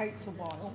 takes a while.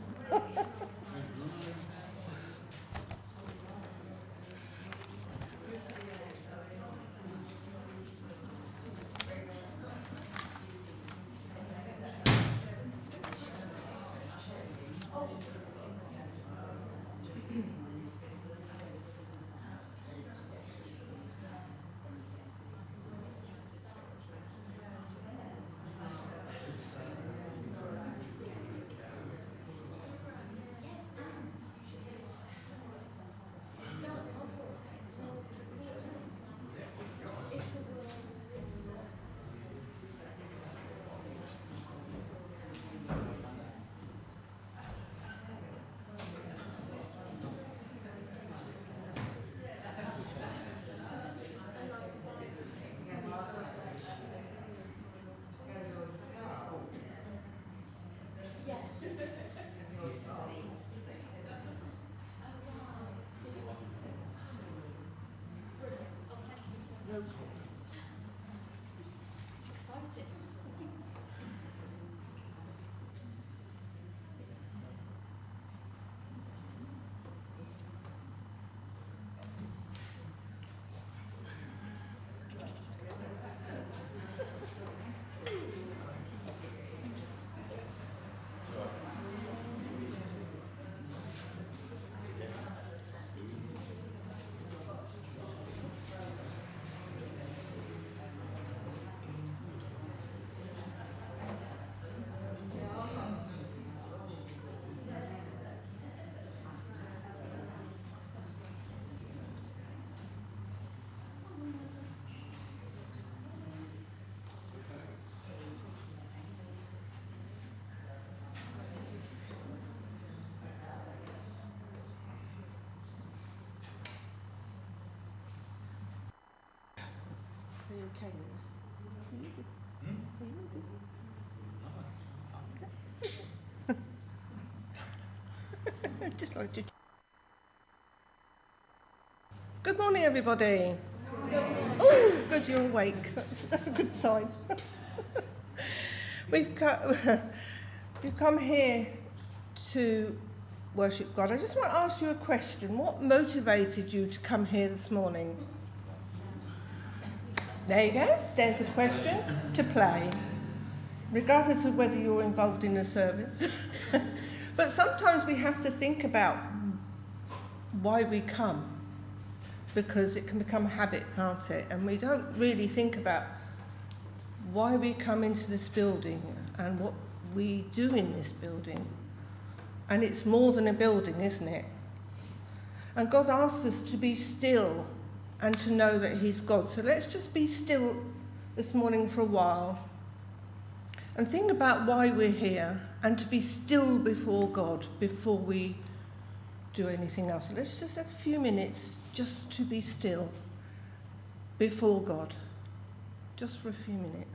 Are you okay then? Just like to. Good morning, everybody. Oh, good, you're awake. That's a good sign. We've come here to worship God. I just want to ask you a question. What motivated you to come here this morning? There you go. There's a question to play, regardless of whether you're involved in the service. But sometimes we have to think about why we come, because it can become a habit, can't it? And we don't really think about why we come into this building and what we do in this building. And it's more than a building, isn't it? And God asks us to be still and to know that he's God. So let's just be still this morning for a while and think about why we're here, and to be still before God before we do anything else. Let's just have a few minutes just to be still before God, just for a few minutes.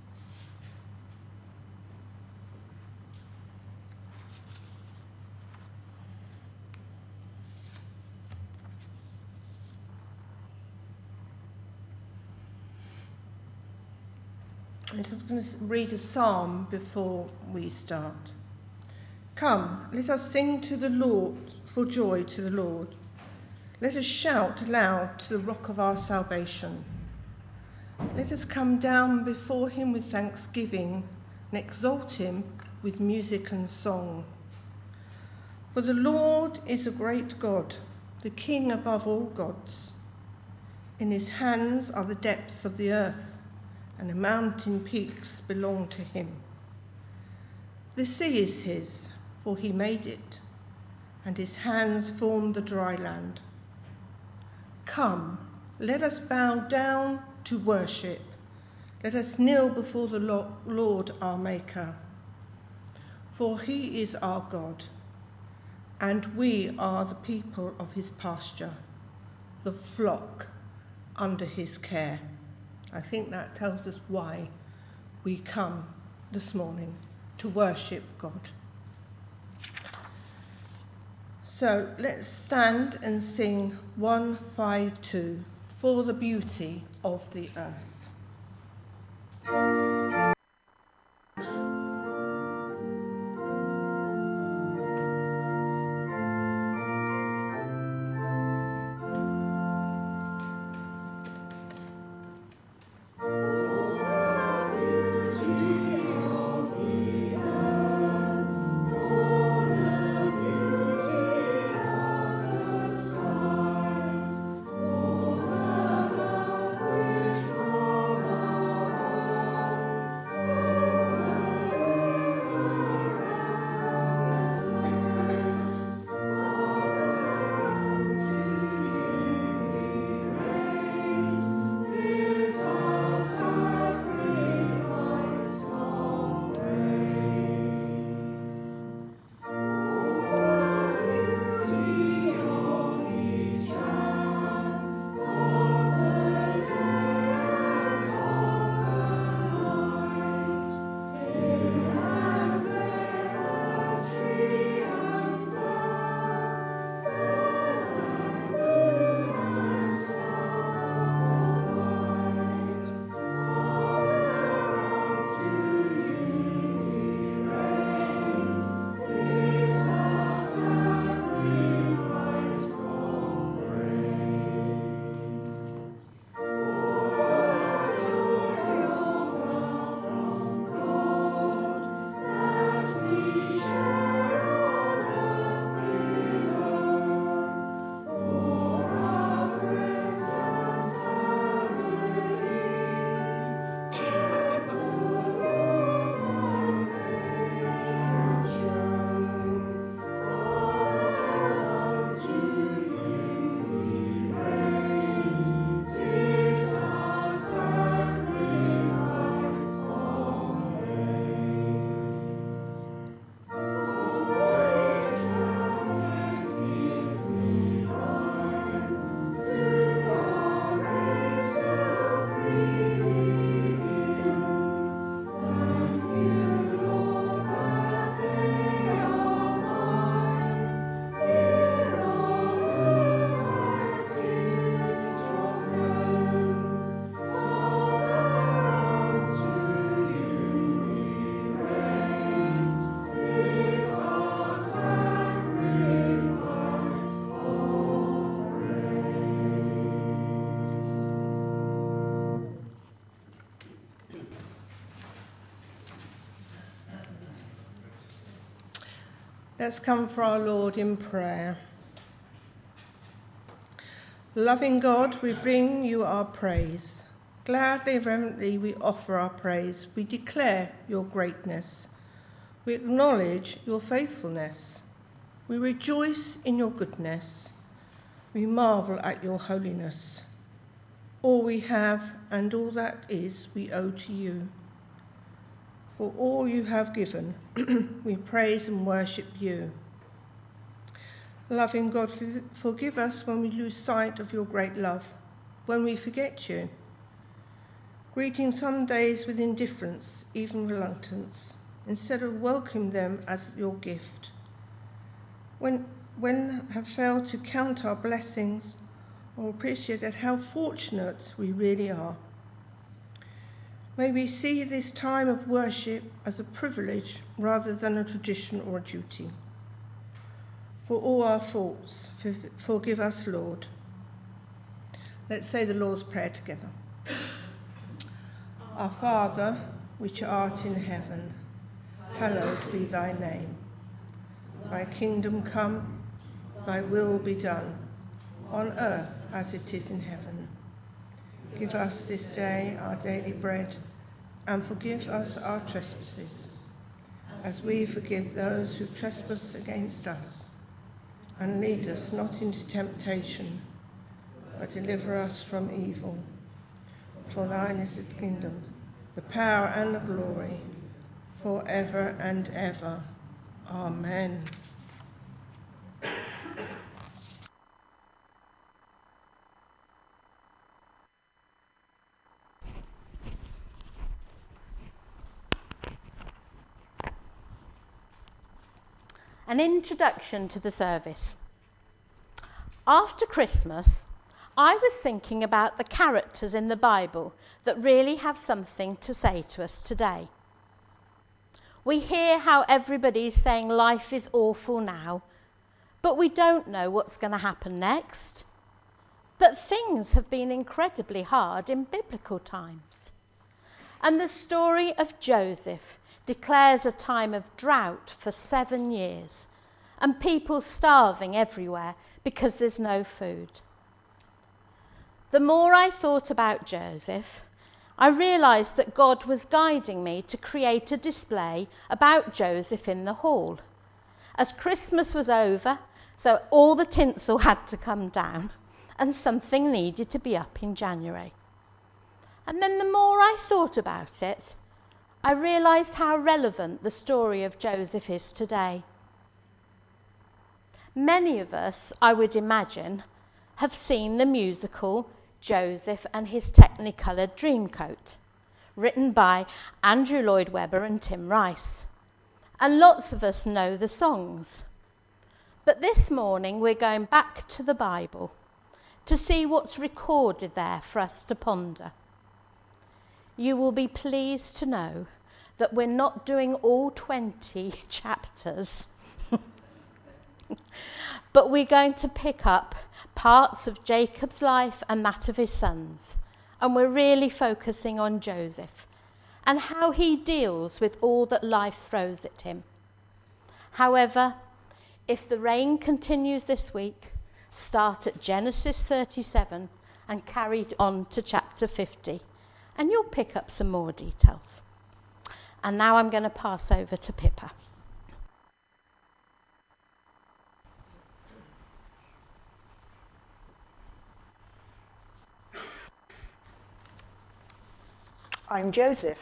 I'm just going to read a psalm before we start. Come, let us sing to the Lord for joy to the Lord. Let us shout aloud to the rock of our salvation. Let us come down before him with thanksgiving and exalt him with music and song. For the Lord is a great God, the King above all gods. In his hands are the depths of the earth, and the mountain peaks belong to him. The sea is his, for he made it, and his hands formed the dry land. Come, let us bow down to worship. Let us kneel before the Lord our Maker. For he is our God, and we are the people of his pasture, the flock under his care. I think that tells us why we come this morning, to worship God. So let's stand and sing 152, For the Beauty of the Earth. Let's come for our Lord in prayer. Loving God, we bring you our praise. Gladly, reverently, we offer our praise. We declare your greatness. We acknowledge your faithfulness. We rejoice in your goodness. We marvel at your holiness. All we have and all that is, we owe to you. For all you have given, we praise and worship you. Loving God, forgive us when we lose sight of your great love, when we forget you. Greeting some days with indifference, even reluctance, instead of welcoming them as your gift. When have failed to count our blessings or appreciate how fortunate we really are. May we see this time of worship as a privilege rather than a tradition or a duty. For all our faults, forgive us, Lord. Let's say the Lord's Prayer together. Our Father, which art in heaven, hallowed be thy name. Thy kingdom come, thy will be done, on earth as it is in heaven. Give us this day our daily bread, and forgive us our trespasses, as we forgive those who trespass against us. And lead us not into temptation, but deliver us from evil. For thine is the kingdom, the power and the glory, forever and ever. Amen. An introduction to the service. After Christmas, I was thinking about the characters in the Bible that really have something to say to us today. We hear how everybody's saying life is awful now, but we don't know what's going to happen next. But things have been incredibly hard in biblical times. And the story of Joseph declares a time of drought for 7 years and people starving everywhere because there's no food. The more I thought about Joseph, I realised that God was guiding me to create a display about Joseph in the hall. As Christmas was over, so all the tinsel had to come down and something needed to be up in January. And then the more I thought about it, I realised how relevant the story of Joseph is today. Many of us, I would imagine, have seen the musical Joseph and His Technicoloured Dreamcoat, written by Andrew Lloyd Webber and Tim Rice. And lots of us know the songs. But this morning we're going back to the Bible to see what's recorded there for us to ponder. You will be pleased to know that we're not doing all 20 chapters, but we're going to pick up parts of Jacob's life and that of his sons, and we're really focusing on Joseph and how he deals with all that life throws at him. However, if the rain continues this week, start at Genesis 37 and carry on to chapter 50, and you'll pick up some more details. And now I'm going to pass over to Pippa. I'm Joseph.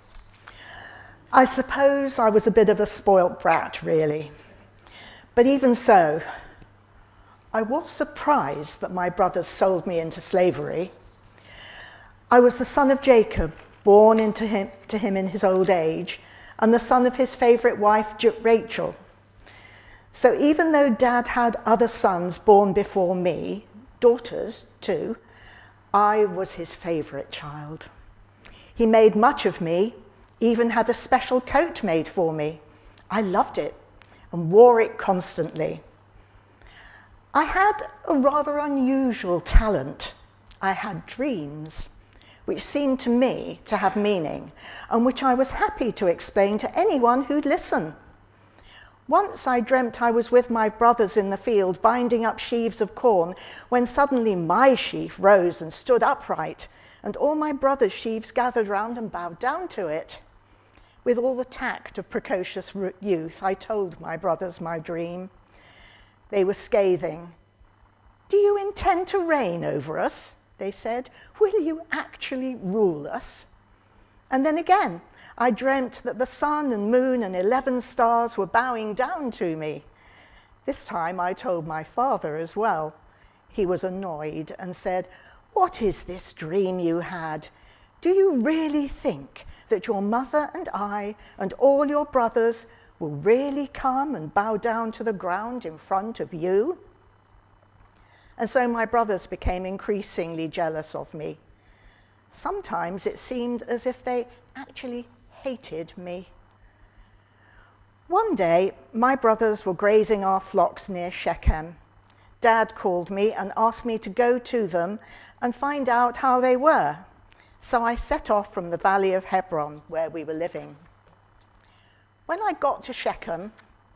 I suppose I was a bit of a spoilt brat, really. But even so, I was surprised that my brothers sold me into slavery. I was the son of Jacob, born to him in his old age, and the son of his favourite wife, Rachel. So even though Dad had other sons born before me, daughters too, I was his favourite child. He made much of me, even had a special coat made for me. I loved it and wore it constantly. I had a rather unusual talent. I had dreams, which seemed to me to have meaning, and which I was happy to explain to anyone who'd listen. Once I dreamt I was with my brothers in the field, binding up sheaves of corn, when suddenly my sheaf rose and stood upright, and all my brothers' sheaves gathered round and bowed down to it. With all the tact of precocious youth, I told my brothers my dream. They were scathing. "Do you intend to reign over us?" they said. "Will you actually rule us?" And then again, I dreamt that the sun and moon and 11 stars were bowing down to me. This time I told my father as well. He was annoyed and said, "What is this dream you had? Do you really think that your mother and I and all your brothers will really come and bow down to the ground in front of you?" And so my brothers became increasingly jealous of me. Sometimes it seemed as if they actually hated me. One day, my brothers were grazing our flocks near Shechem. Dad called me and asked me to go to them and find out how they were. So I set off from the valley of Hebron, where we were living. When I got to Shechem,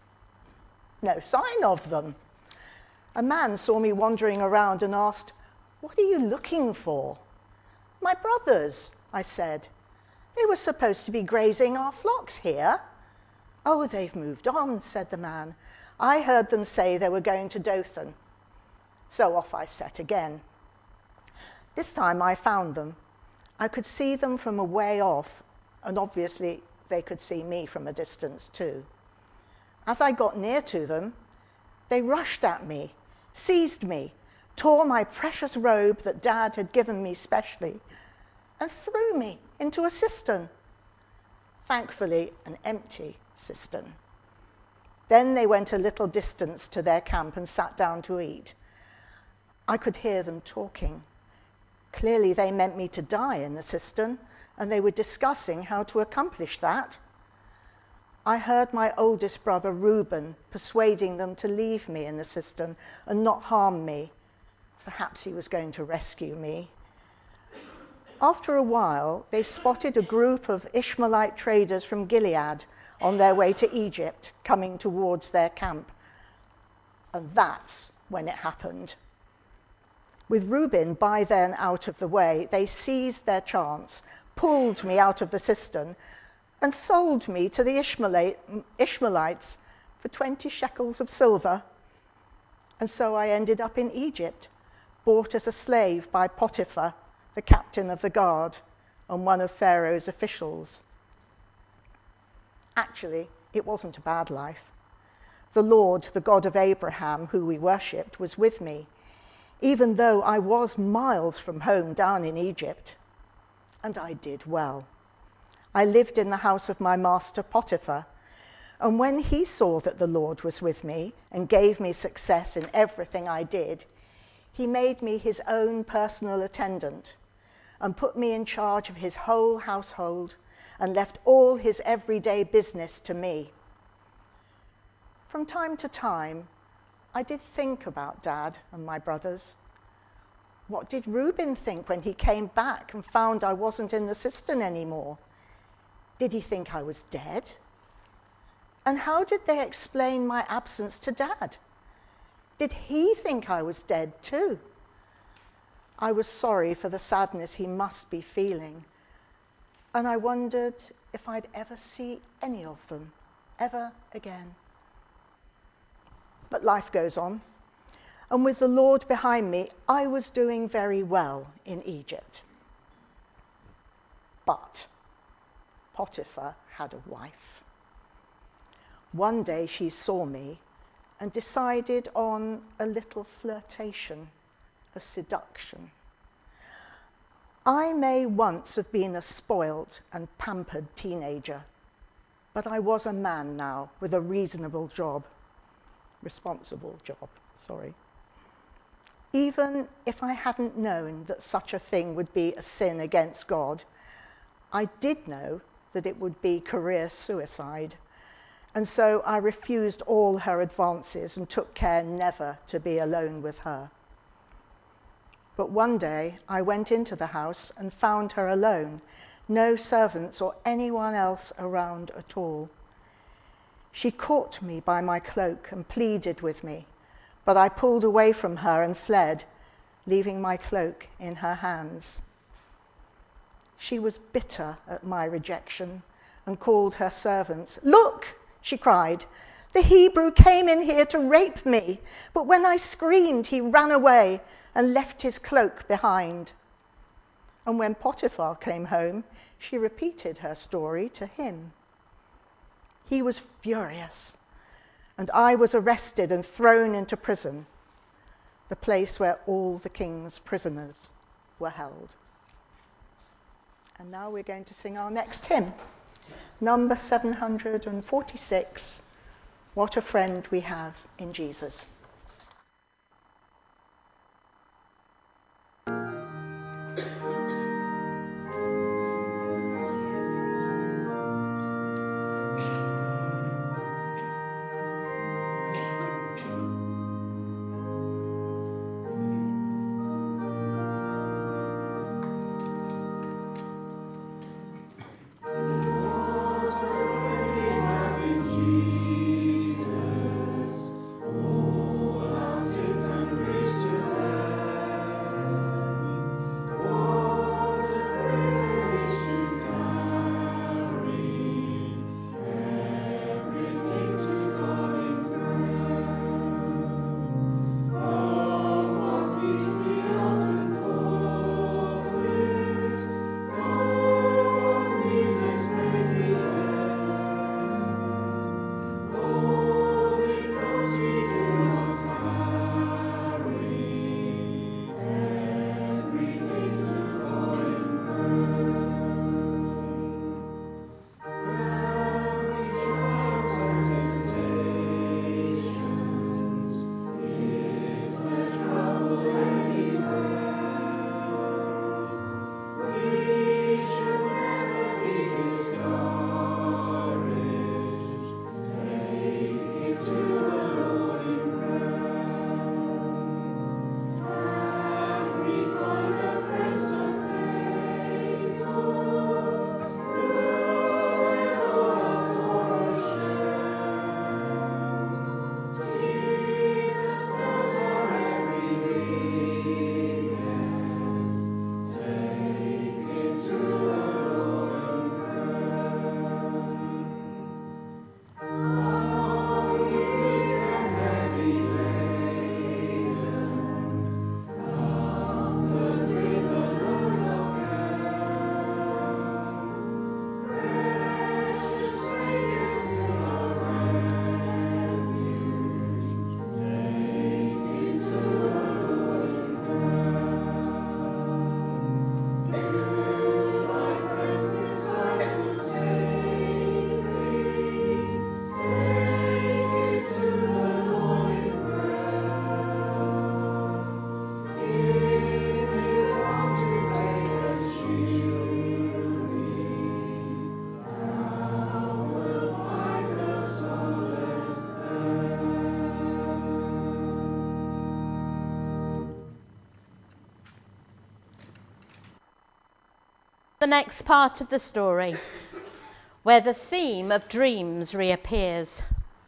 no sign of them. A man saw me wandering around and asked, "What are you looking for?" "My brothers," I said. "They were supposed to be grazing our flocks here." "Oh, they've moved on," said the man. "I heard them say they were going to Dothan." So off I set again. This time I found them. I could see them from a way off, and obviously they could see me from a distance too. As I got near to them, they rushed at me, seized me, tore my precious robe that Dad had given me specially, and threw me into a cistern. Thankfully, an empty cistern. Then they went a little distance to their camp and sat down to eat. I could hear them talking. Clearly they meant me to die in the cistern, and they were discussing how to accomplish that. I heard my oldest brother Reuben persuading them to leave me in the cistern and not harm me. Perhaps he was going to rescue me. After a while, they spotted a group of Ishmaelite traders from Gilead on their way to Egypt, coming towards their camp. And that's when it happened. With Reuben by then out of the way, they seized their chance, pulled me out of the cistern, and sold me to the Ishmaelites for 20 shekels of silver. And so I ended up in Egypt, bought as a slave by Potiphar, the captain of the guard, and one of Pharaoh's officials. Actually, it wasn't a bad life. The Lord, the God of Abraham, who we worshipped, was with me, even though I was miles from home down in Egypt. And I did well. I lived in the house of my master Potiphar, and when he saw that the Lord was with me and gave me success in everything I did, he made me his own personal attendant and put me in charge of his whole household and left all his everyday business to me. From time to time, I did think about Dad and my brothers. What did Reuben think when he came back and found I wasn't in the cistern anymore? Did he think I was dead? And how did they explain my absence to Dad? Did he think I was dead too? I was sorry for the sadness he must be feeling, and I wondered if I'd ever see any of them, ever again. But life goes on, and with the Lord behind me, I was doing very well in Egypt. But Potiphar had a wife. One day she saw me and decided on a little flirtation, a seduction. I may once have been a spoilt and pampered teenager, but I was a man now with a responsible job. Even if I hadn't known that such a thing would be a sin against God, I did know that it would be career suicide. And so I refused all her advances and took care never to be alone with her. But one day I went into the house and found her alone, no servants or anyone else around at all. She caught me by my cloak and pleaded with me, but I pulled away from her and fled, leaving my cloak in her hands. She was bitter at my rejection and called her servants. "Look," she cried, "the Hebrew came in here to rape me, but when I screamed, he ran away and left his cloak behind." And when Potiphar came home, she repeated her story to him. He was furious, and I was arrested and thrown into prison, the place where all the king's prisoners were held. And now we're going to sing our next hymn, number 746, What a Friend We Have in Jesus. The next part of the story, where the theme of dreams reappears.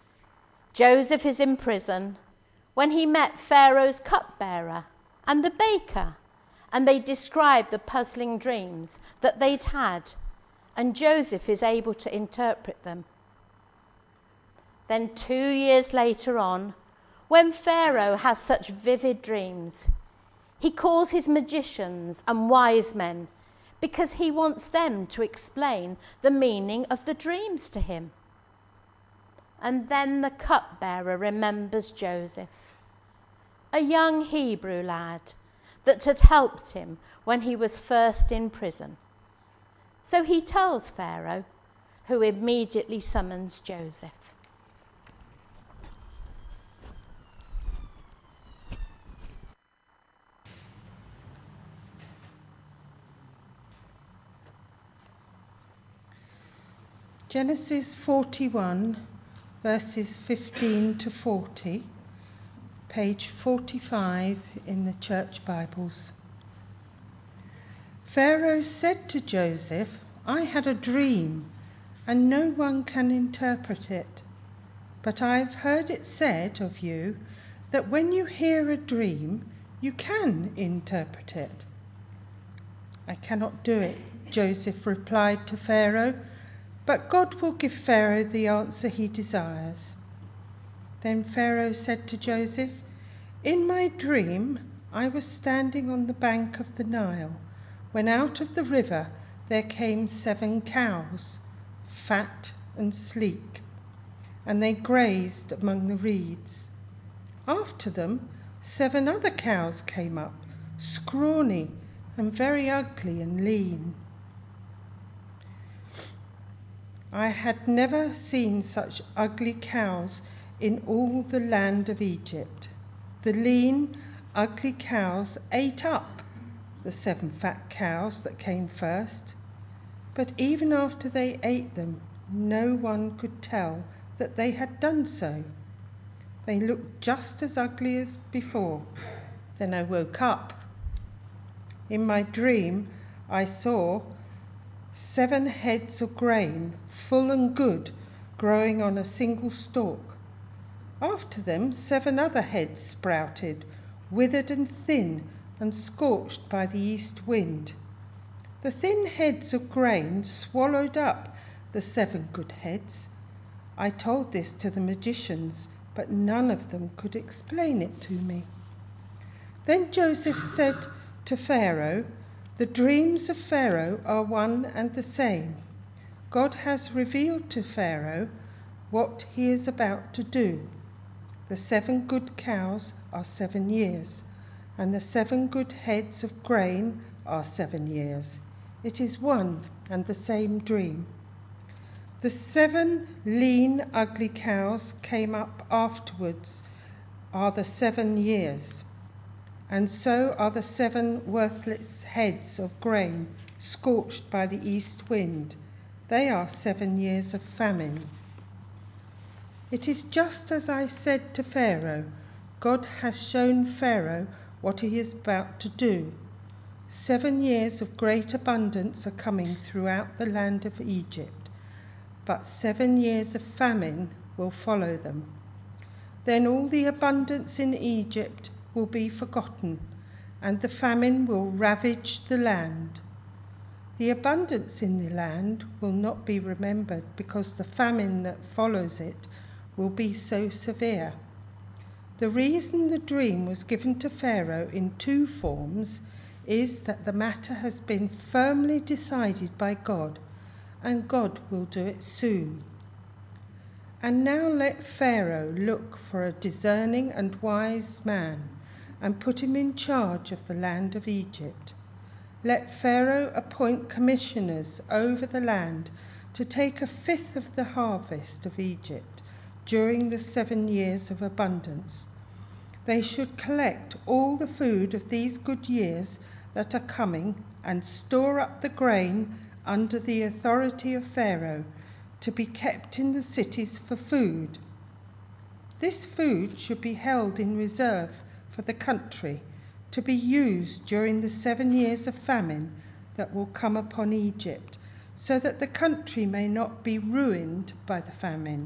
Joseph is in prison when he met Pharaoh's cupbearer and the baker, and they describe the puzzling dreams that they'd had, and Joseph is able to interpret them. Then 2 years later on, when Pharaoh has such vivid dreams, he calls his magicians and wise men because he wants them to explain the meaning of the dreams to him. And then the cupbearer remembers Joseph, a young Hebrew lad that had helped him when he was first in prison. So he tells Pharaoh, who immediately summons Joseph. Genesis 41, verses 15 to 40, page 45 in the Church Bibles. Pharaoh said to Joseph, "I had a dream, and no one can interpret it. But I've heard it said of you that when you hear a dream, you can interpret it." "I cannot do it," Joseph replied to Pharaoh, "but God will give Pharaoh the answer he desires." Then Pharaoh said to Joseph, "In my dream, I was standing on the bank of the Nile, when out of the river there came 7 cows, fat and sleek, and they grazed among the reeds. After them, 7 other cows came up, scrawny and very ugly and lean. I had never seen such ugly cows in all the land of Egypt. The lean, ugly cows ate up the 7 fat cows that came first, but even after they ate them, no one could tell that they had done so. They looked just as ugly as before. Then I woke up. In my dream, I saw 7 heads of grain, full and good, growing on a single stalk. After them, 7 other heads sprouted, withered and thin, and scorched by the east wind. The thin heads of grain swallowed up the 7 good heads. I told this to the magicians, but none of them could explain it to me." Then Joseph said to Pharaoh, "The dreams of Pharaoh are one and the same. God has revealed to Pharaoh what he is about to do. The 7 good cows are 7 years, and the 7 good heads of grain are 7 years. It is one and the same dream. The 7 lean, ugly cows came up afterwards are the 7 years, and so are the 7 worthless heads of grain scorched by the east wind. They are 7 years of famine. It is just as I said to Pharaoh. God has shown Pharaoh what he is about to do. 7 years of great abundance are coming throughout the land of Egypt, but 7 years of famine will follow them. Then all the abundance in Egypt will be forgotten, and the famine will ravage the land. The abundance in the land will not be remembered, because the famine that follows it will be so severe. The reason the dream was given to Pharaoh in 2 forms is that the matter has been firmly decided by God, and God will do it soon. And now let Pharaoh look for a discerning and wise man and put him in charge of the land of Egypt. Let Pharaoh appoint commissioners over the land to take 1/5 of the harvest of Egypt during the 7 years of abundance. They should collect all the food of these good years that are coming and store up the grain under the authority of Pharaoh to be kept in the cities for food. This food should be held in reserve for the country to be used during the 7 years of famine that will come upon Egypt, so that the country may not be ruined by the famine."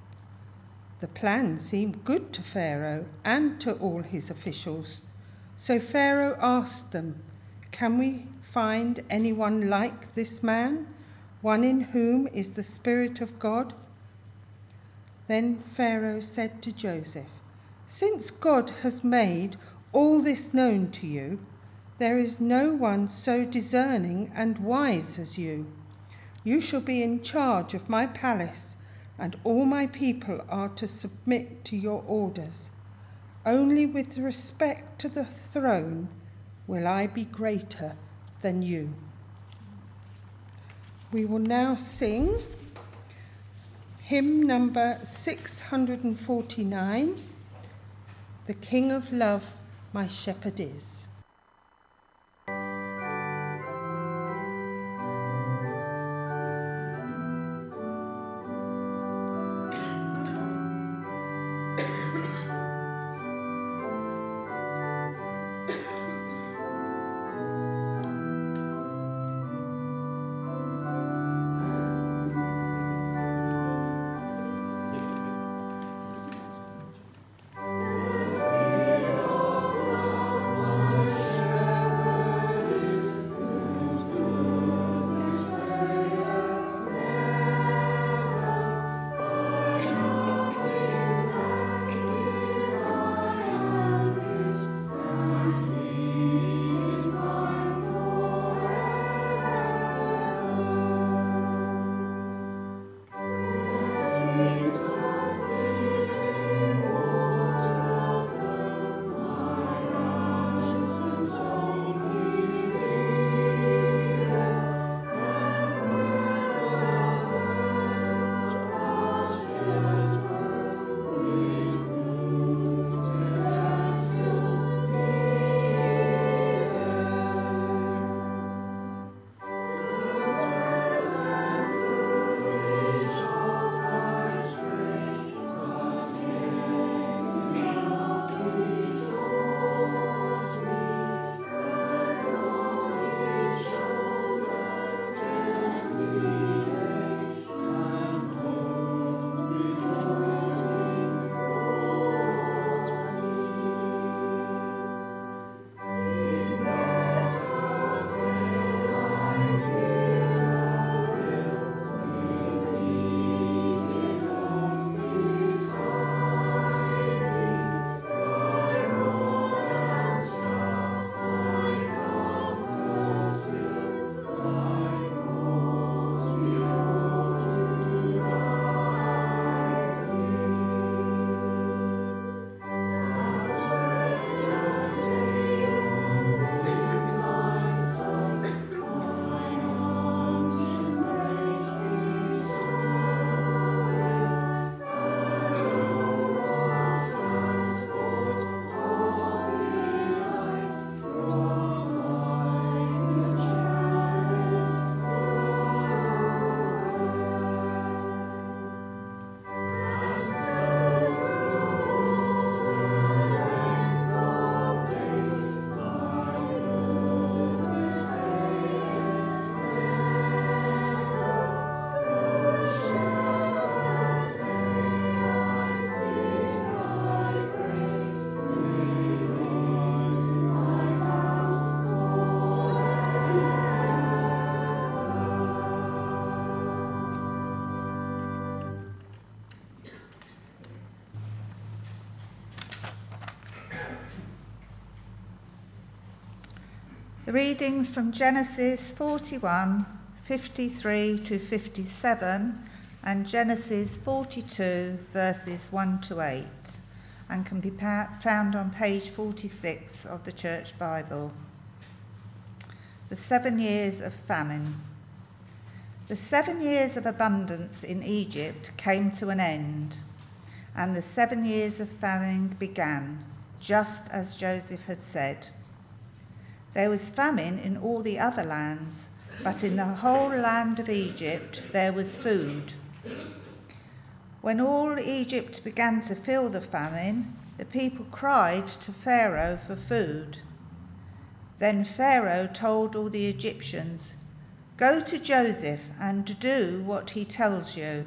The plan seemed good to Pharaoh and to all his officials. So Pharaoh asked them, "Can we find anyone like this man, one in whom is the Spirit of God?" Then Pharaoh said to Joseph, "Since God has made all this known to you, there is no one so discerning and wise as you. You shall be in charge of my palace, and all my people are to submit to your orders. Only with respect to the throne will I be greater than you." We will now sing hymn number 649, "The King of Love, my Shepherd is." The readings from Genesis 41, 53 to 57 and Genesis 42 verses 1 to 8 and can be found on page 46 of the Church Bible. The 7 years of famine. The 7 years of abundance in Egypt came to an end, and the 7 years of famine began, just as Joseph had said. There was famine in all the other lands, but in the whole land of Egypt there was food. When all Egypt began to feel the famine, the people cried to Pharaoh for food. Then Pharaoh told all the Egyptians, "Go to Joseph and do what he tells you."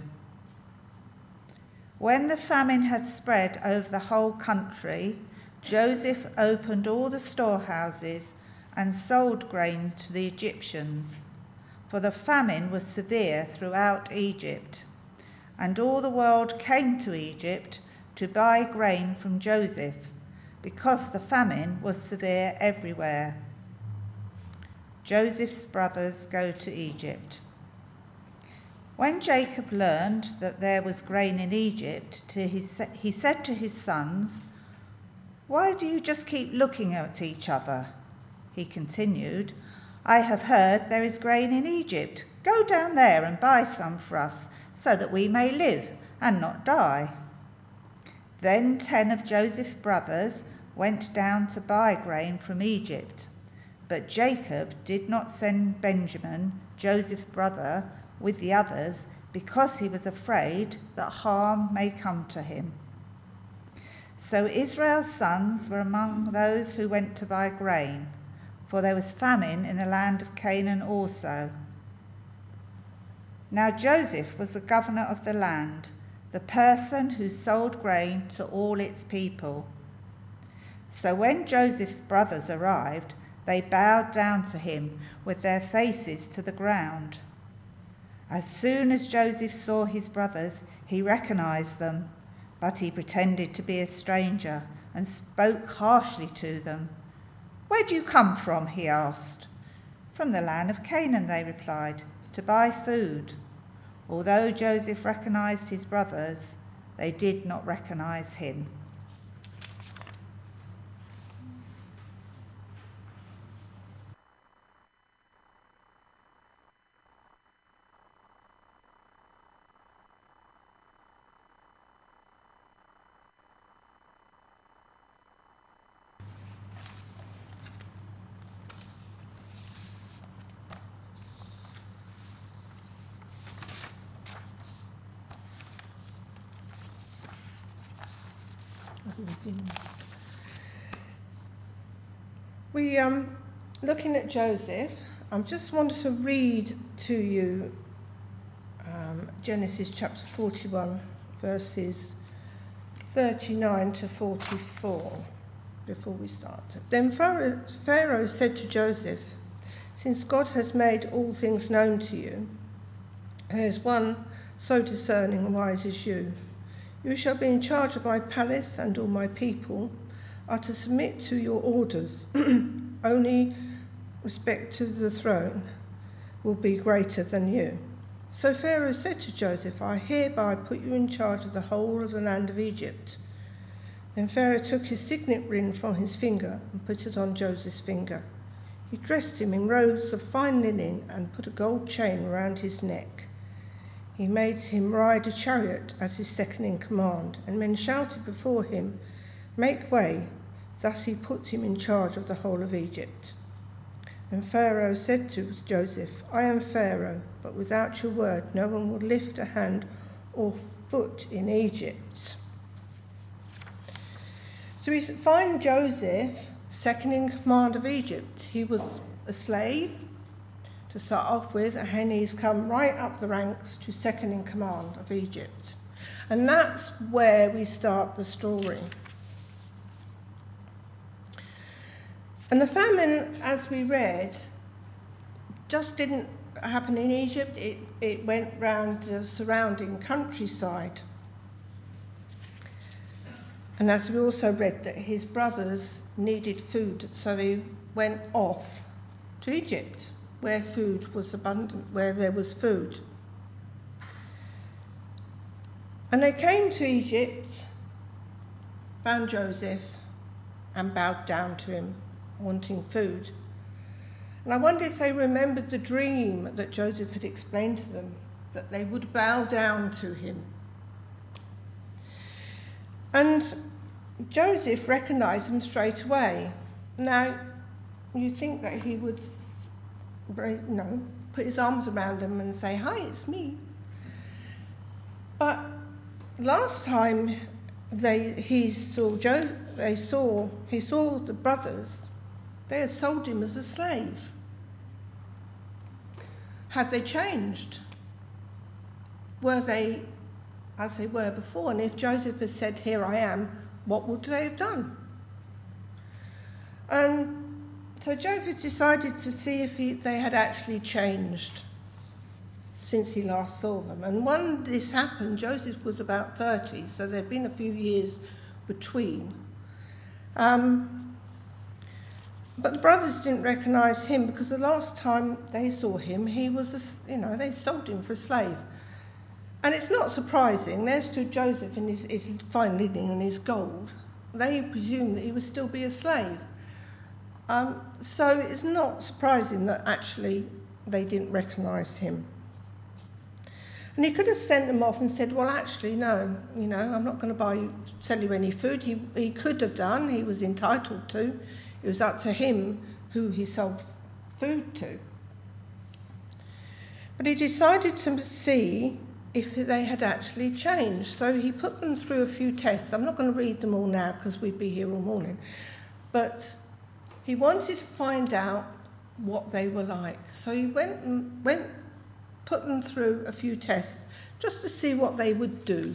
When the famine had spread over the whole country, Joseph opened all the storehouses and sold grain to the Egyptians, for the famine was severe throughout Egypt, and all the world came to Egypt to buy grain from Joseph, because the famine was severe everywhere. Joseph's brothers go to Egypt. When Jacob learned that there was grain in Egypt, he said to his sons, "Why do you just keep looking at each other?" He continued, "I have heard there is grain in Egypt. Go down there and buy some for us, so that we may live and not die." Then 10 of Joseph's brothers went down to buy grain from Egypt. But Jacob did not send Benjamin, Joseph's brother, with the others, because he was afraid that harm may come to him. So Israel's sons were among those who went to buy grain, for there was famine in the land of Canaan also. Now Joseph was the governor of the land, the person who sold grain to all its people. So when Joseph's brothers arrived, they bowed down to him with their faces to the ground. As soon as Joseph saw his brothers, he recognized them, but he pretended to be a stranger and spoke harshly to them. "Where do you come from?" he asked. "From the land of Canaan," they replied, "to buy food." Although Joseph recognized his brothers, they did not recognize him. We looking at Joseph. I just wanted to read to you Genesis chapter 41, verses 39 to 44, before we start. Then Pharaoh said to Joseph, "Since God has made all things known to you, there is one so discerning and wise as you. You shall be in charge of my palace, and all my people are to submit to your orders. Only respect to the throne will be greater than you." So Pharaoh said to Joseph, "I hereby put you in charge of the whole of the land of Egypt." Then Pharaoh took his signet ring from his finger and put it on Joseph's finger. He dressed him in robes of fine linen and put a gold chain around his neck. He made him ride a chariot as his second in command, and men shouted before him, "Make way." Thus he put him in charge of the whole of Egypt. And Pharaoh said to Joseph, "I am Pharaoh, but without your word no one will lift a hand or foot in Egypt." So we find Joseph second in command of Egypt. He was a slave to start off with, and he's come right up the ranks to second in command of Egypt. And that's where we start the story. And the famine, as we read, just didn't happen in Egypt. It went round the surrounding countryside. And as we also read, that his brothers needed food, so they went off to Egypt, where food was abundant, where there was food. And they came to Egypt, found Joseph, and bowed down to him, wanting food. And I wonder if they remembered the dream that Joseph had explained to them, that they would bow down to him. And Joseph recognised them straight away. Now, you think that he would, put his arms around them and say, "Hi, it's me." But last time he saw the brothers, they had sold him as a slave. Had they changed? Were they as they were before? And if Joseph had said, "Here I am," what would they have done? And so Joseph decided to see if they had actually changed since he last saw them. And when this happened, Joseph was about 30, so there'd been a few years between. But the brothers didn't recognise him because the last time they saw him, he was, they sold him for a slave. And it's not surprising. There stood Joseph in his fine linen and his gold. They presumed that he would still be a slave. So it's not surprising that actually they didn't recognise him. And he could have sent them off and said, "Well, actually, no, I'm not going to sell you any food." He could have done. He was entitled to. It was up to him who he sold food to. But he decided to see if they had actually changed. So he put them through a few tests. I'm not going to read them all now because we'd be here all morning. But he wanted to find out what they were like. So he put them through a few tests just to see what they would do.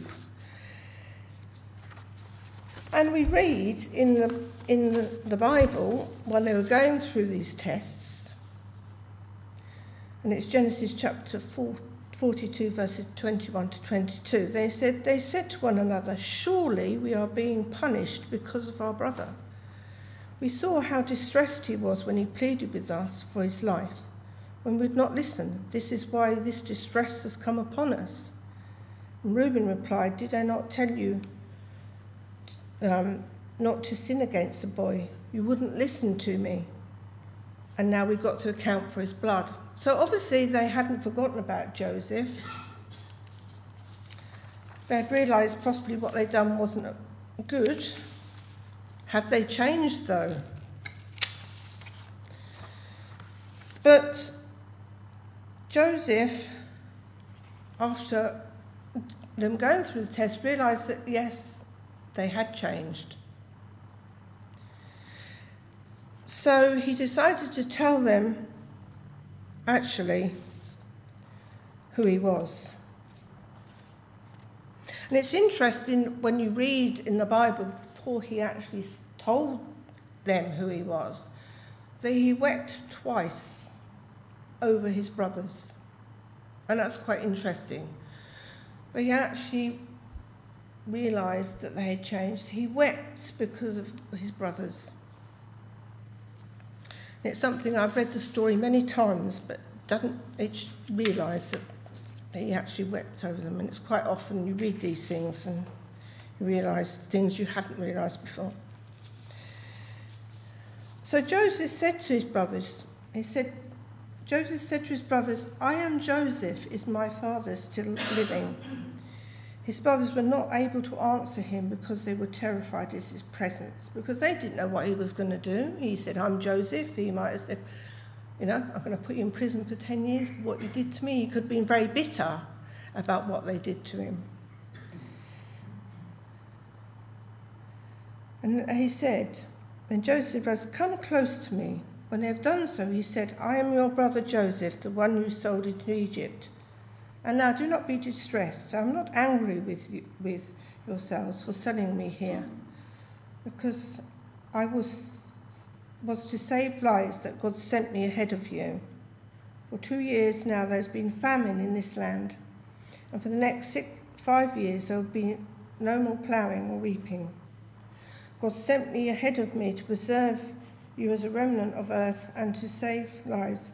And we read in the Bible, while they were going through these tests, and it's Genesis chapter 42, verses 21 to 22, they said to one another, "Surely we are being punished because of our brother. We saw how distressed he was when he pleaded with us for his life, when we would not listen. This is why this distress has come upon us." And Reuben replied, "Did I not tell you not to sin against the boy? You wouldn't listen to me. And now we've got to account for his blood." So obviously they hadn't forgotten about Joseph. They had realised possibly what they'd done wasn't good. Have they changed though? But Joseph, after them going through the test, realised that yes, they had changed. So he decided to tell them actually who he was. And it's interesting when you read in the Bible, before he actually told them who he was, that he wept twice over his brothers. And that's quite interesting. But he actually realised that they had changed. He wept because of his brothers. It's something I've read the story many times, but doesn't realise that he actually wept over them. And it's quite often you read these things and you realise things you hadn't realised before. So Joseph said to his brothers, Joseph said to his brothers, "I am Joseph. Is my father still living?" His brothers were not able to answer him because they were terrified at his presence, because they didn't know what he was going to do. He said, "I'm Joseph." He might have said, "I'm going to put you in prison for 10 years for what you did to me." He could have been very bitter about what they did to him. And he said, and Joseph said, "Come close to me." When they have done so, he said, "I am your brother Joseph, the one you sold into Egypt. And now do not be distressed. I am not angry with yourselves for selling me here, because I was to save lives that God sent me ahead of you. For 2 years now there's been famine in this land, and for the next 5 years there will be no more ploughing or reaping. God sent me ahead of me to preserve you as a remnant of earth and to save lives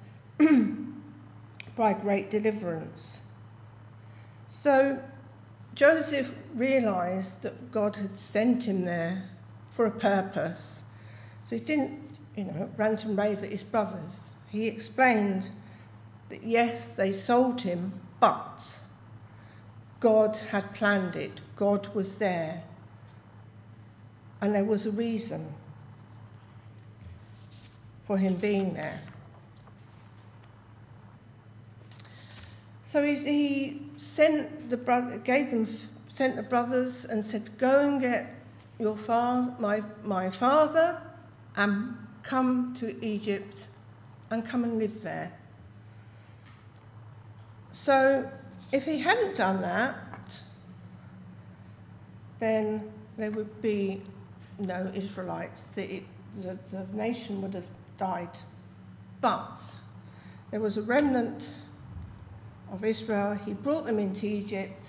by great deliverance. So Joseph realised that God had sent him there for a purpose. So he didn't, rant and rave at his brothers. He explained that yes, they sold him, but God had planned it. God was there. And there was a reason for him being there. So he sent the brothers and said, "Go and get your my father, and come to Egypt, and come and live there." So if he hadn't done that, then there would be no Israelites. The nation would have died. But there was a remnant of Israel. He brought them into Egypt,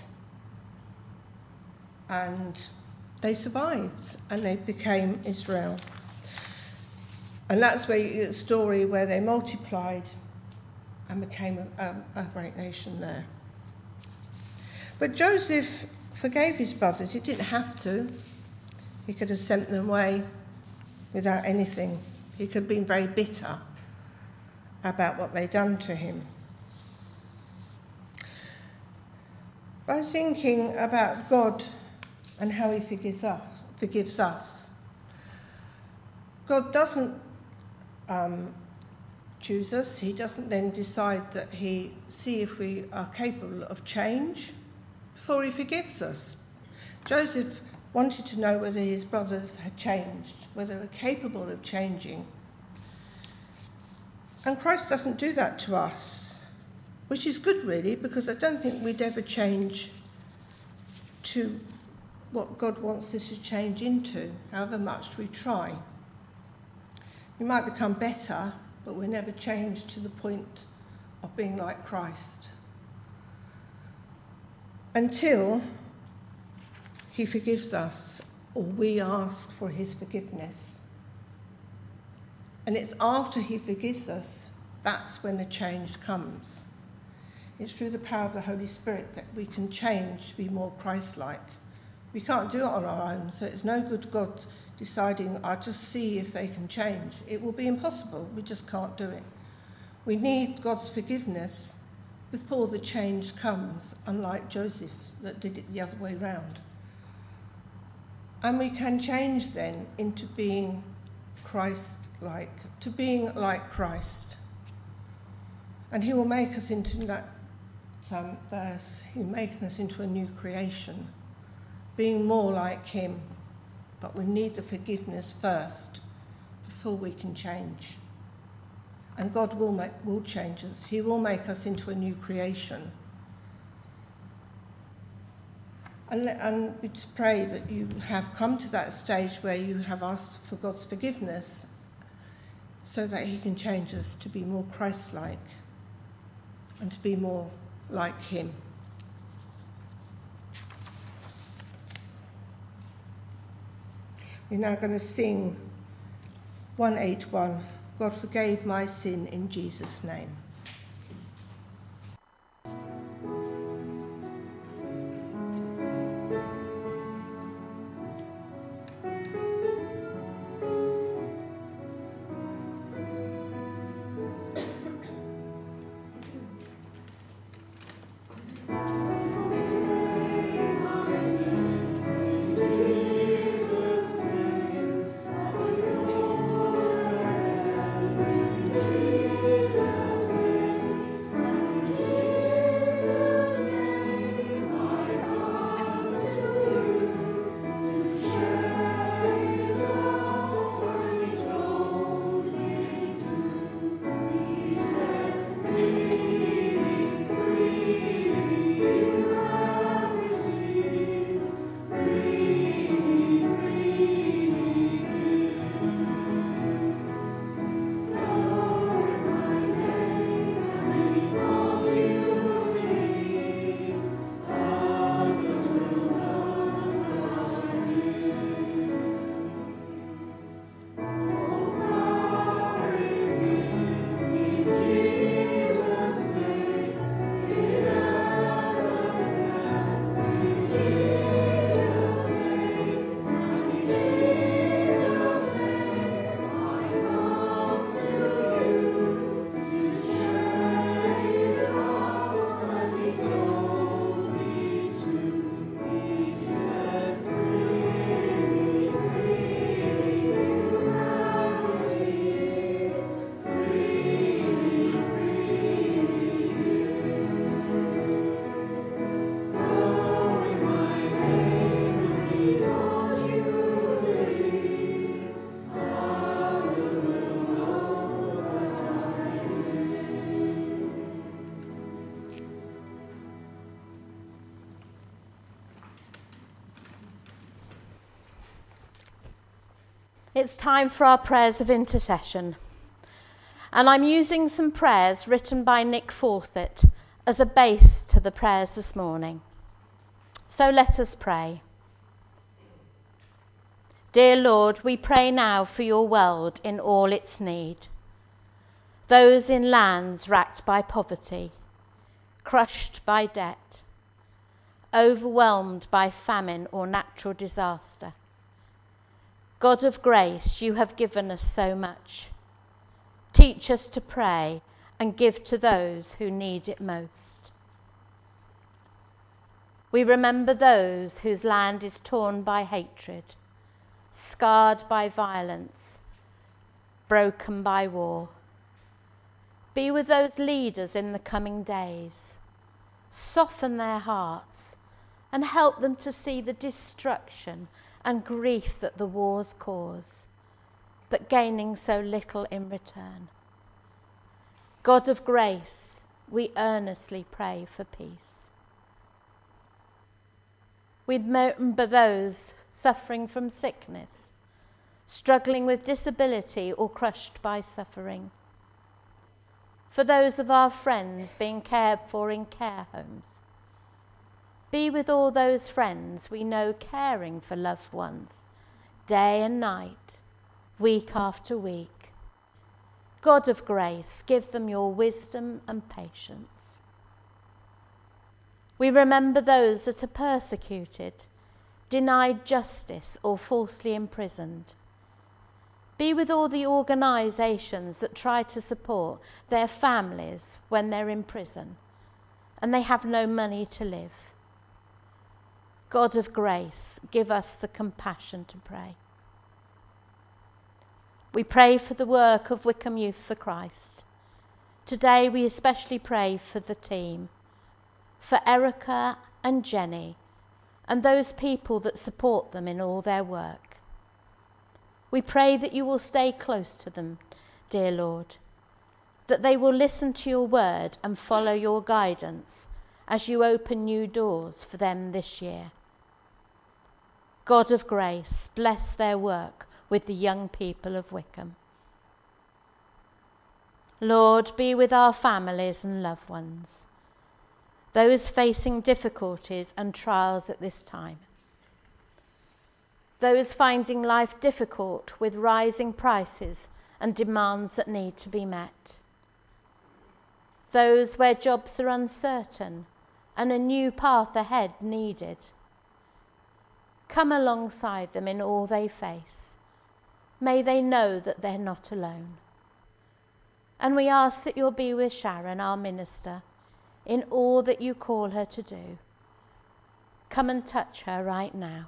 and they survived, and they became Israel. And that's where you get the story where they multiplied and became a great nation there. But Joseph forgave his brothers. He didn't have to. He could have sent them away without anything. He could have been very bitter about what they'd done to him. But I was thinking about God and how he forgives us. God doesn't choose us. He doesn't then decide that he see if we are capable of change before he forgives us. Joseph wanted to know whether his brothers had changed, whether they were capable of changing. And Christ doesn't do that to us, which is good really, because I don't think we'd ever change to what God wants us to change into, however much we try. We might become better, but we'll never change to the point of being like Christ until he forgives us, or we ask for his forgiveness. And it's after he forgives us, that's when the change comes. It's through the power of the Holy Spirit that we can change to be more Christ-like. We can't do it on our own, so it's no good God deciding, I'll just see if they can change. It will be impossible. We just can't do it. We need God's forgiveness before the change comes, unlike Joseph that did it the other way round. And we can change then into being Christ-like, to being like Christ. And he will make us into that verse, he'll make us into a new creation, being more like him. But we need the forgiveness first before we can change. And God will change us. He will make us into a new creation. And we just pray that you have come to that stage where you have asked for God's forgiveness so that he can change us to be more Christ-like and to be more like him. We're now going to sing 181, God forgave my sin in Jesus' name. Jesus. It's time for our prayers of intercession. And I'm using some prayers written by Nick Fawcett as a base to the prayers this morning. So let us pray. Dear Lord, we pray now for your world in all its need. Those in lands racked by poverty, crushed by debt, overwhelmed by famine or natural disaster. God of grace, you have given us so much. Teach us to pray and give to those who need it most. We remember those whose land is torn by hatred, scarred by violence, broken by war. Be with those leaders in the coming days. Soften their hearts and help them to see the destruction and grief that the wars cause, but gaining so little in return. God of grace, we earnestly pray for peace. We remember those suffering from sickness, struggling with disability or crushed by suffering. For those of our friends being cared for in care homes. Be with all those friends we know caring for loved ones, day and night, week after week. God of grace, give them your wisdom and patience. We remember those that are persecuted, denied justice or falsely imprisoned. Be with all the organisations that try to support their families when they're in prison and they have no money to live. God of grace, give us the compassion to pray. We pray for the work of Wycombe Youth for Christ. Today we especially pray for the team, for Erica and Jenny, and those people that support them in all their work. We pray that you will stay close to them, dear Lord, that they will listen to your word and follow your guidance as you open new doors for them this year. God of grace, bless their work with the young people of Wycombe. Lord, be with our families and loved ones, those facing difficulties and trials at this time. Those finding life difficult with rising prices and demands that need to be met. Those where jobs are uncertain and a new path ahead needed. Come alongside them in all they face. May they know that they're not alone. And we ask that you'll be with Sharon, our minister, in all that you call her to do. Come and touch her right now.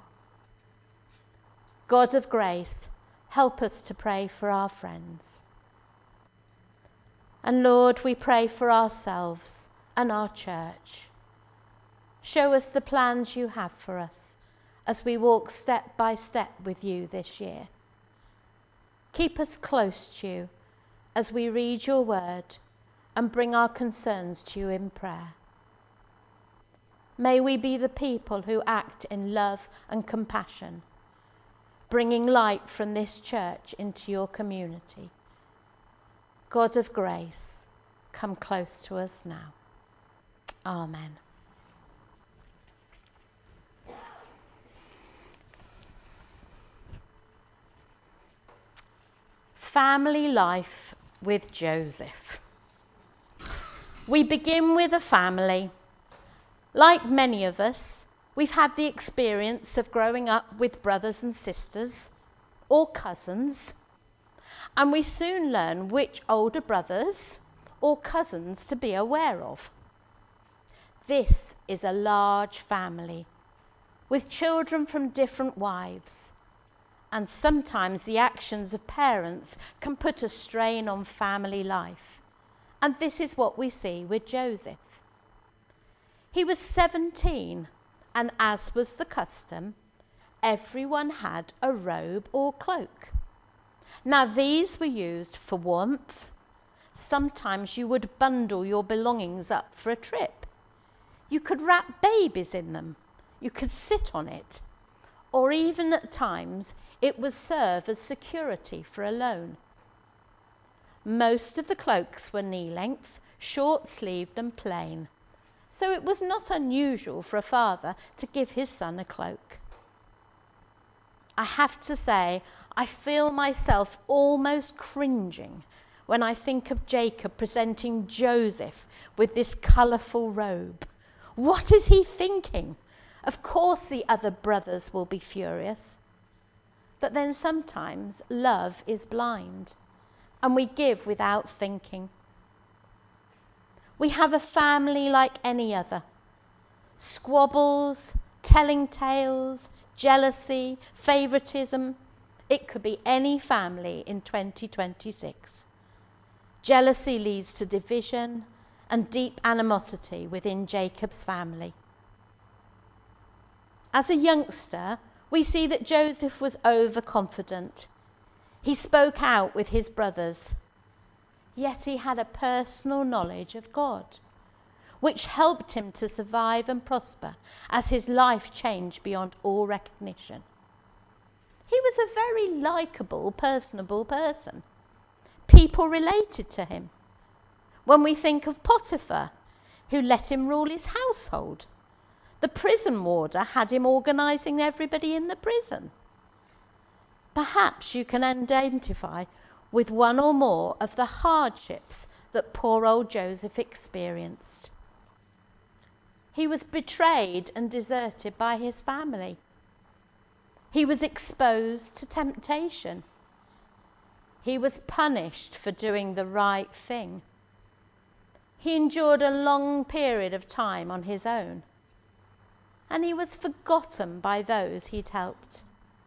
God of grace, help us to pray for our friends. And Lord, we pray for ourselves and our church. Show us the plans you have for us as we walk step by step with you this year. Keep us close to you as we read your word and bring our concerns to you in prayer. May we be the people who act in love and compassion, bringing light from this church into your community. God of grace, come close to us now. Amen. Family life with Joseph. We begin with a family. Like many of us, we've had the experience of growing up with brothers and sisters or cousins, and we soon learn which older brothers or cousins to be aware of. This is a large family with children from different wives, and sometimes the actions of parents can put a strain on family life. And this is what we see with Joseph. He was 17, and as was the custom, everyone had a robe or cloak. Now these were used for warmth. Sometimes you would bundle your belongings up for a trip. You could wrap babies in them. You could sit on it. or even at times it would serve as security for a loan. Most of the cloaks were knee-length, short-sleeved and plain, so it was not unusual for a father to give his son a cloak. I have to say, I feel myself almost cringing when I think of Jacob presenting Joseph with this colourful robe. What is he thinking? Of course the other brothers will be furious. But then sometimes love is blind, and we give without thinking. We have a family like any other. Squabbles, telling tales, jealousy, favouritism. It could be any family in 2026. Jealousy leads to division and deep animosity within Jacob's family. As a youngster, we see that Joseph was overconfident. He spoke out with his brothers, yet he had a personal knowledge of God, which helped him to survive and prosper as his life changed beyond all recognition. He was a very likeable, personable person. People related to him. When we think of Potiphar, who let him rule his household, the prison warder had him organising everybody in the prison. Perhaps you can identify with one or more of the hardships that poor old Joseph experienced. He was betrayed and deserted by his family. He was exposed to temptation. He was punished for doing the right thing. He endured a long period of time on his own, and he was forgotten by those he'd helped.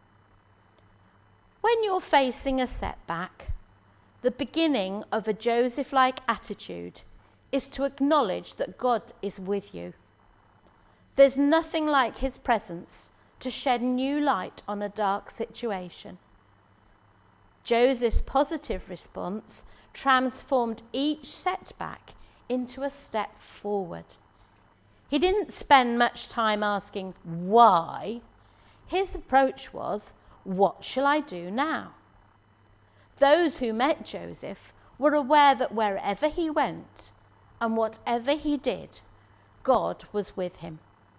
When you're facing a setback, the beginning of a Joseph-like attitude is to acknowledge that God is with you. There's nothing like his presence to shed new light on a dark situation. Joseph's positive response transformed each setback into a step forward. He didn't spend much time asking why. His approach was, what shall I do now? Those who met Joseph were aware that wherever he went and whatever he did, God was with him.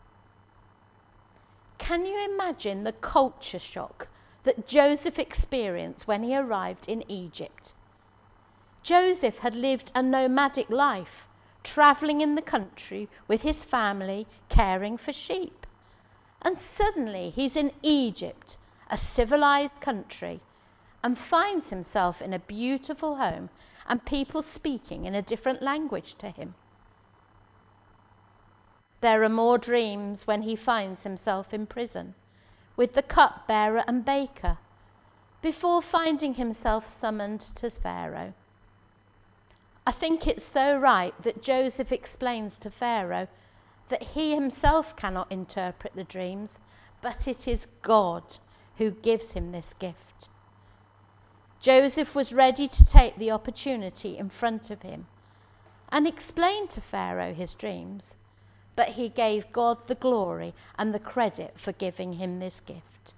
Can you imagine the culture shock that Joseph experienced when he arrived in Egypt? Joseph had lived a nomadic life, travelling in the country with his family, caring for sheep. And suddenly he's in Egypt, a civilized country, and finds himself in a beautiful home and people speaking in a different language to him. There are more dreams when he finds himself in prison with the cupbearer and baker, before finding himself summoned to Pharaoh. I think it's so right that Joseph explains to Pharaoh that he himself cannot interpret the dreams, but it is God who gives him this gift. Joseph was ready to take the opportunity in front of him and explain to Pharaoh his dreams, but he gave God the glory and the credit for giving him this gift.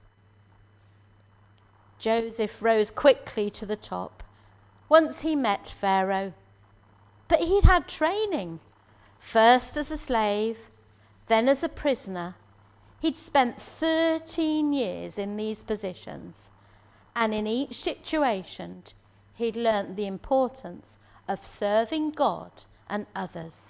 Joseph rose quickly to the top once he met Pharaoh, but he'd had training, first as a slave, then as a prisoner. He'd spent 13 years in these positions, and in each situation he'd learnt the importance of serving God and others.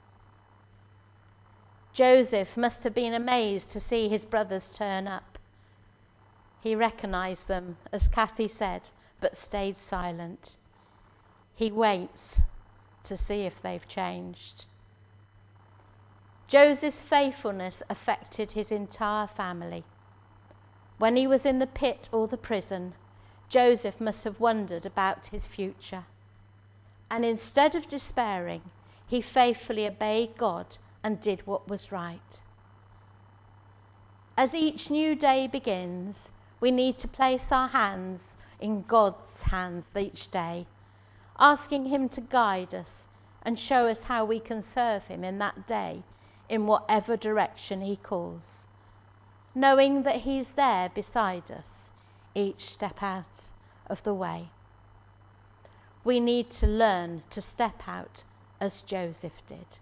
Joseph must have been amazed to see his brothers turn up. He recognised them, as Kathy said, but stayed silent. He waits to see if they've changed. Joseph's faithfulness affected his entire family. When he was in the pit or the prison, Joseph must have wondered about his future. And instead of despairing, he faithfully obeyed God and did what was right. As each new day begins, we need to place our hands in God's hands each day, asking him to guide us and show us how we can serve him in that day, in whatever direction he calls. knowing that he's there beside us each step out of the way. We need to learn to step out as Joseph did.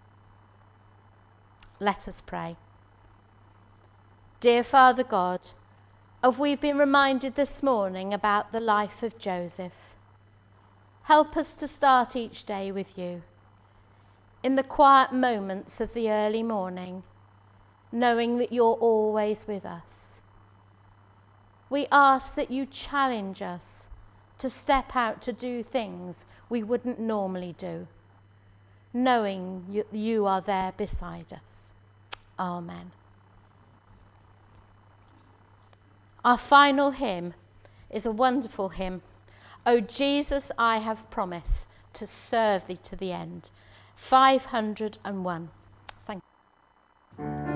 Let us pray. Dear Father God, as we've been reminded this morning about the life of Joseph, help us to start each day with you, in the quiet moments of the early morning, knowing that you're always with us. We ask that you challenge us to step out to do things we wouldn't normally do, knowing you are there beside us. Amen. Our final hymn is a wonderful hymn. O Jesus, I have promised to serve thee to the end. 501. Thank you.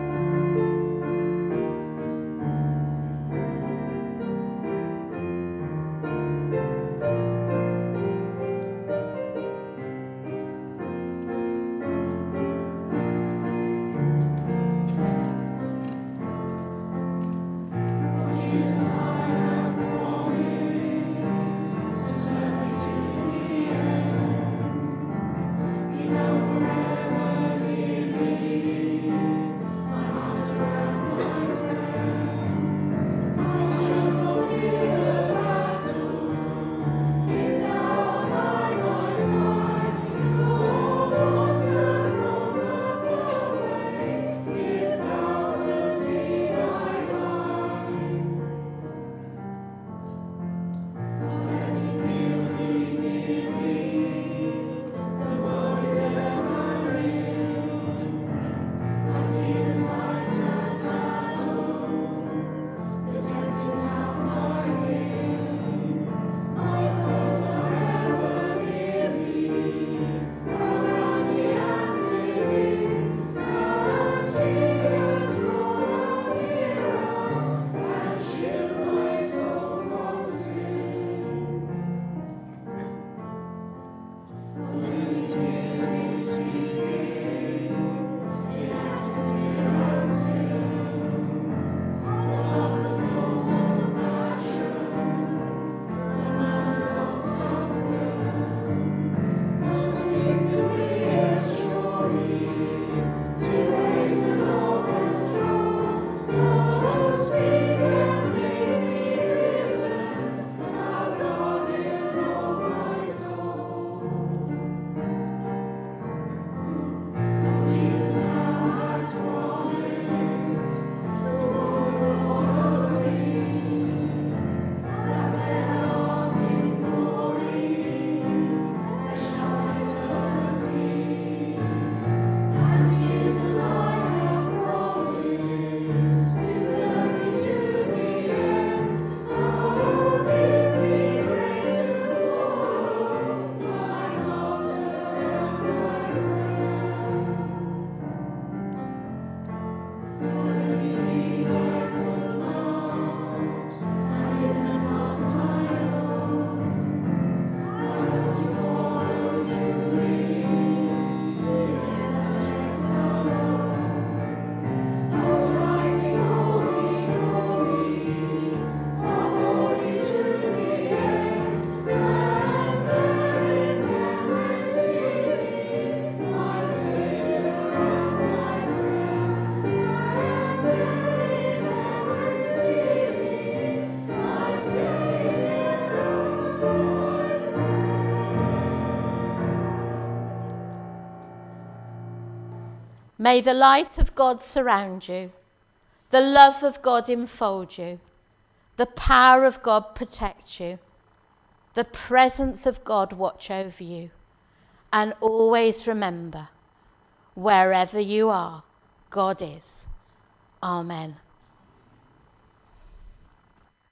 May the light of God surround you, the love of God enfold you, the power of God protect you, the presence of God watch over you, and always remember, wherever you are, God is. Amen.